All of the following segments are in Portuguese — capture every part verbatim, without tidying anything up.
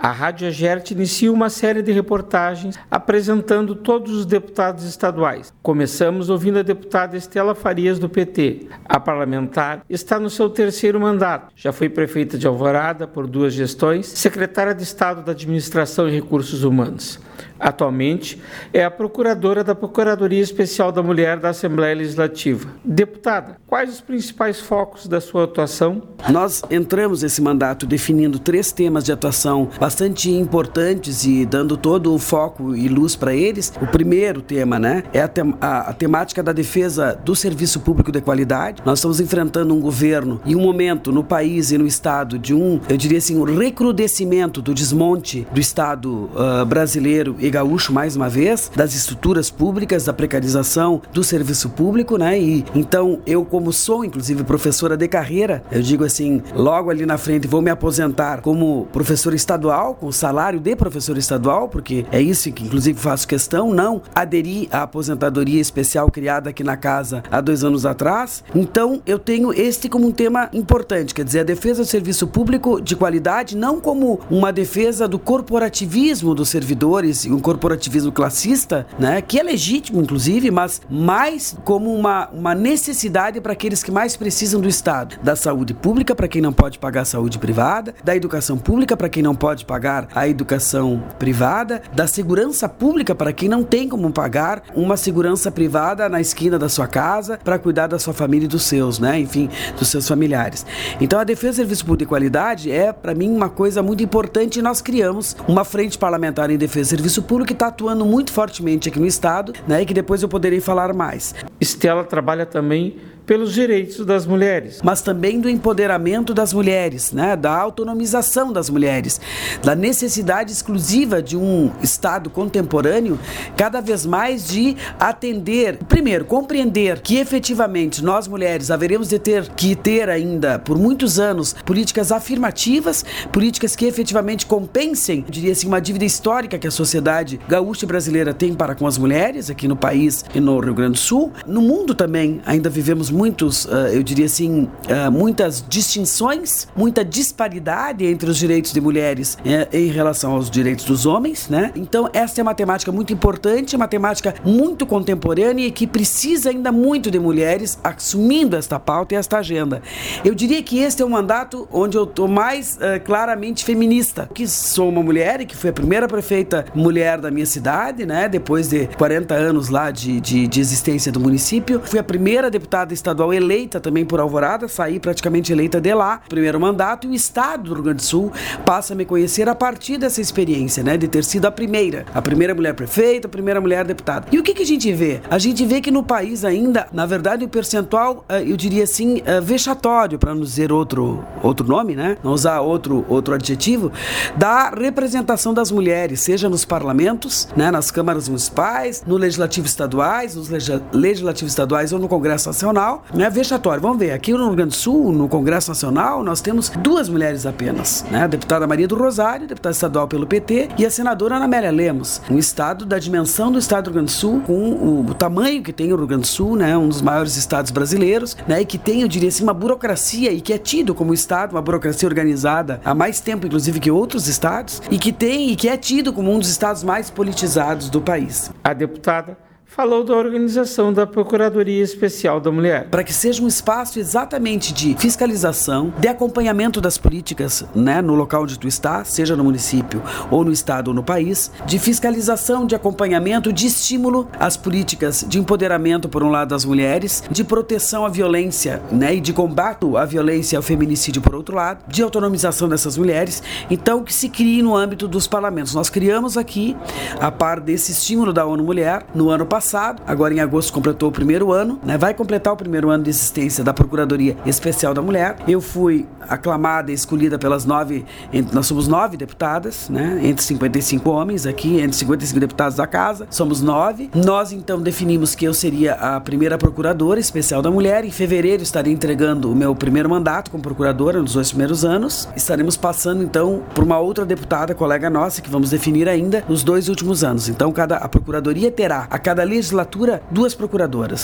A Rádio Agerte inicia uma série de reportagens apresentando todos os deputados estaduais. Começamos ouvindo a deputada Estela Farias, do P T. A parlamentar está no seu terceiro mandato. Já foi prefeita de Alvorada por duas gestões, secretária de Estado da Administração e Recursos Humanos. Atualmente, é a procuradora da Procuradoria Especial da Mulher da Assembleia Legislativa. Deputada, quais os principais focos da sua atuação? Nós entramos nesse mandato definindo três temas de atuação bastante importantes e dando todo o foco e luz para eles. O primeiro tema, né, é a, tem- a, a temática da defesa do serviço público de qualidade. Nós estamos enfrentando um governo e um momento no país e no Estado de um, eu diria assim, um recrudescimento do desmonte do Estado uh, brasileiro e gaúcho, mais uma vez, das estruturas públicas, da precarização do serviço público, né? E então eu, como sou inclusive professora de carreira, eu digo assim, logo ali na frente vou me aposentar como professora estadual, com salário de professor estadual, porque é isso que inclusive faço questão, não aderi à aposentadoria especial criada aqui na casa há dois anos atrás. Então eu tenho este como um tema importante, quer dizer, a defesa do serviço público de qualidade, não como uma defesa do corporativismo dos servidores, um corporativismo classista, né, que é legítimo inclusive, mas mais como uma, uma necessidade para aqueles que mais precisam do Estado, da saúde pública para quem não pode pagar a saúde privada, da educação pública para quem não pode pagar a educação privada, da segurança pública para quem não tem como pagar uma segurança privada na esquina da sua casa para cuidar da sua família e dos seus, né, enfim, dos seus familiares. Então a defesa do serviço público de qualidade é para mim uma coisa muito importante e nós criamos uma frente parlamentar em defesa do serviço público que está atuando muito fortemente aqui no Estado, né, e que depois eu poderei falar mais. Estela trabalha também pelos direitos das mulheres. Mas também do empoderamento das mulheres, né? Da autonomização das mulheres, da necessidade exclusiva de um Estado contemporâneo cada vez mais de atender, primeiro, compreender que efetivamente nós mulheres haveremos de ter que ter ainda por muitos anos políticas afirmativas, políticas que efetivamente compensem, eu diria assim, uma dívida histórica que a sociedade gaúcha brasileira tem para com as mulheres aqui no país e no Rio Grande do Sul. No mundo também ainda vivemos muitos, eu diria assim, muitas distinções, muita disparidade entre os direitos de mulheres em relação aos direitos dos homens, né? Então essa é uma temática muito importante, uma temática muito contemporânea e que precisa ainda muito de mulheres assumindo esta pauta e esta agenda. Eu diria que este é um mandato onde eu estou mais uh, claramente feminista, que sou uma mulher e que fui a primeira prefeita mulher da minha cidade, né? Depois de quarenta anos lá de, de, de existência do município, fui a primeira deputada estadual eleita também por Alvorada, saí praticamente eleita de lá, primeiro mandato, e o Estado do Rio Grande do Sul passa a me conhecer a partir dessa experiência, né, de ter sido a primeira, a primeira mulher prefeita, a primeira mulher deputada. E o que que a gente vê? A gente vê que no país ainda, na verdade, o percentual, eu diria assim, vexatório, para não dizer outro, outro nome, né, não usar outro, outro adjetivo, da representação das mulheres, seja nos parlamentos, né, nas câmaras municipais, no legislativo estaduais, nos legislativos estaduais ou no Congresso Nacional, né, vexatório. Vamos ver, aqui no Rio Grande do Sul, no Congresso Nacional, nós temos duas mulheres apenas, né, a deputada Maria do Rosário, deputada estadual pelo P T, e a senadora Ana Amélia Lemos, um estado da dimensão do estado do Rio Grande do Sul, com o, o tamanho que tem o Rio Grande do Sul, né, um dos maiores estados brasileiros, né, e que tem, eu diria assim, uma burocracia e que é tido como estado, uma burocracia organizada há mais tempo, inclusive, que outros estados, e que tem e que é tido como um dos estados mais politizados do país. A deputada falou da organização da Procuradoria Especial da Mulher. Para que seja um espaço exatamente de fiscalização, de acompanhamento das políticas, né, no local onde tu está, seja no município ou no estado ou no país, de fiscalização, de acompanhamento, de estímulo às políticas de empoderamento, por um lado, das mulheres, de proteção à violência, né, e de combate à violência e ao feminicídio, por outro lado, de autonomização dessas mulheres, então que se crie no âmbito dos parlamentos. Nós criamos aqui, a par desse estímulo da ONU Mulher, no ano passado, Passado, agora em agosto completou o primeiro ano, né? Vai completar o primeiro ano de existência da Procuradoria Especial da Mulher. Eu fui aclamada e escolhida pelas nove, nós somos nove deputadas, né? Entre cinquenta e cinco homens aqui, entre cinquenta e cinco deputados da casa, somos nove. Nós então definimos que eu seria a primeira Procuradora Especial da Mulher. Em fevereiro estarei entregando o meu primeiro mandato como Procuradora nos dois primeiros anos. Estaremos passando então por uma outra deputada, colega nossa, que vamos definir ainda nos dois últimos anos. Então cada, a Procuradoria terá a cada legislatura duas procuradoras. A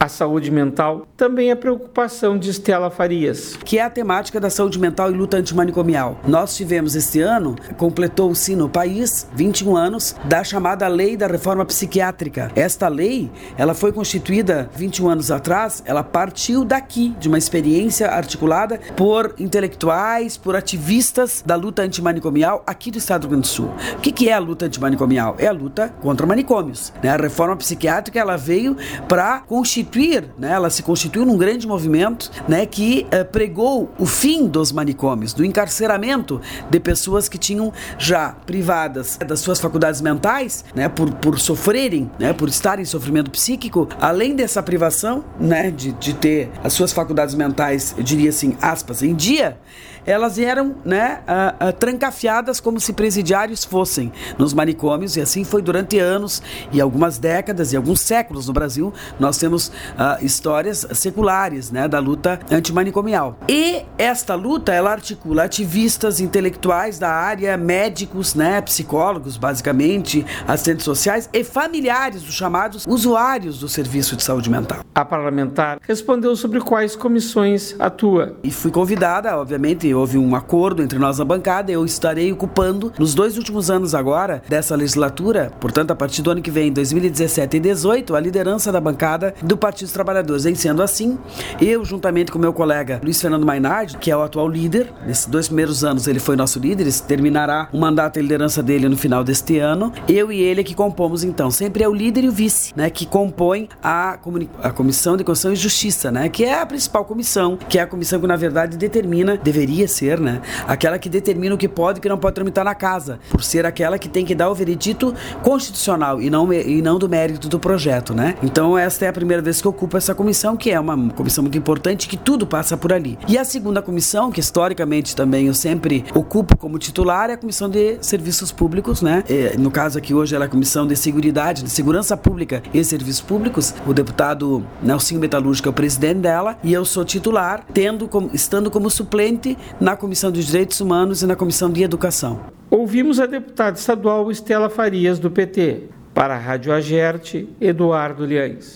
A saúde mental também é preocupação de Estela Farias. Que é a temática da saúde mental e luta antimanicomial. Nós tivemos este ano, completou-se no país vinte e um anos da chamada Lei da Reforma Psiquiátrica. Esta lei, ela foi constituída vinte e um anos atrás, ela partiu daqui, de uma experiência articulada por intelectuais, por ativistas da luta antimanicomial aqui do Estado do Rio Grande do Sul. O que, que é a luta antimanicomial? É a luta contra manicômios. Né? A reforma psiquiátrica, ela veio para constituir Né, ela se constituiu num grande movimento, né, que uh, pregou o fim dos manicômios, do encarceramento de pessoas que tinham já privadas das suas faculdades mentais, né, por, por sofrerem, né, por estarem em sofrimento psíquico. Além dessa privação, né, de, de ter as suas faculdades mentais, eu diria assim, aspas, em dia, elas eram, né, uh, uh, trancafiadas como se presidiários fossem nos manicômios, e assim foi durante anos e algumas décadas e alguns séculos no Brasil. Nós temos uh, histórias seculares, né, da luta antimanicomial. E esta luta, ela articula ativistas, intelectuais da área, médicos, né, psicólogos, basicamente, assistentes sociais e familiares dos chamados usuários do serviço de saúde mental. A parlamentar respondeu sobre quais comissões atua. E fui convidada, obviamente, houve um acordo entre nós na bancada, eu estarei ocupando, nos dois últimos anos agora, dessa legislatura, portanto, a partir do ano que vem, dois mil e dezessete e dezoito, a liderança da bancada do Partido dos Trabalhadores. Em sendo assim, eu, juntamente com meu colega Luiz Fernando Mainardi, que é o atual líder, nesses dois primeiros anos ele foi nosso líder, ele terminará o mandato e a liderança dele no final deste ano, eu e ele é que compomos, então, sempre é o líder e o vice, né, que compõem a, comuni- a Comissão de Constituição e Justiça, né, que é a principal comissão, que é a comissão que, na verdade, determina, deveria ser, né, aquela que determina o que pode e o que não pode tramitar na casa, por ser aquela que tem que dar o veredito constitucional e não, e não do mérito do projeto, né. Então, esta é a primeira vez que eu ocupo essa comissão, que é uma comissão muito importante, que tudo passa por ali. E a segunda comissão, que historicamente também eu sempre ocupo como titular, é a Comissão de Serviços Públicos, né? É, no caso aqui hoje ela é a Comissão de Seguridade, de Segurança Pública e Serviços Públicos. O deputado Nelsinho Metalúrgico é o presidente dela e eu sou titular, tendo como, estando como suplente na Comissão de Direitos Humanos e na Comissão de Educação. Ouvimos a deputada estadual Estela Farias, do P T. Para a Rádio Agerte, Eduardo Liães.